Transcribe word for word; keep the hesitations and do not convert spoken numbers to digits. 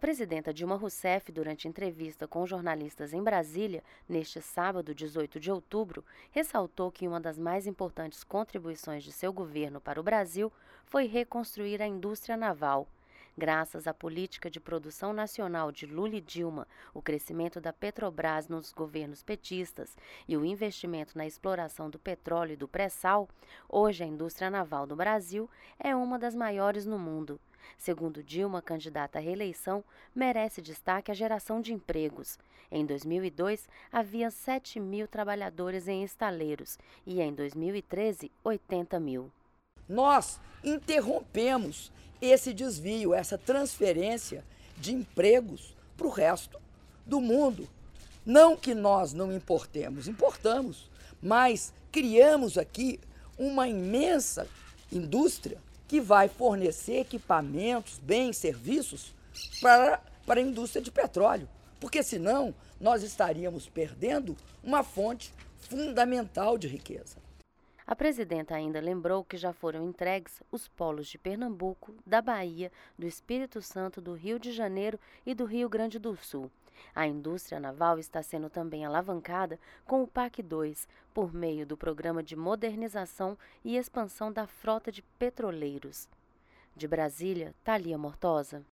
A presidenta Dilma Rousseff, durante entrevista com jornalistas em Brasília, neste sábado, dezoito de outubro, ressaltou que uma das mais importantes contribuições de seu governo para o Brasil foi reconstruir a indústria naval. Graças à política de produção nacional de Lula e Dilma, o crescimento da Petrobras nos governos petistas e o investimento na exploração do petróleo e do pré-sal, hoje a indústria naval do Brasil é uma das maiores no mundo. Segundo Dilma, candidata à reeleição, merece destaque a geração de empregos. Em dois mil e dois, havia sete mil trabalhadores em estaleiros e em dois mil e treze, oitenta mil. Nós interrompemos esse desvio, essa transferência de empregos para o resto do mundo. Não que nós não importemos, importamos, mas criamos aqui uma imensa indústria que vai fornecer equipamentos, bens, serviços para, para a indústria de petróleo. Porque senão nós estaríamos perdendo uma fonte fundamental de riqueza. A presidenta ainda lembrou que já foram entregues os polos de Pernambuco, da Bahia, do Espírito Santo, do Rio de Janeiro e do Rio Grande do Sul. A indústria naval está sendo também alavancada com o PAC dois, por meio do Programa de Modernização e Expansão da Frota de Petroleiros. De Brasília, Thalia Mortosa.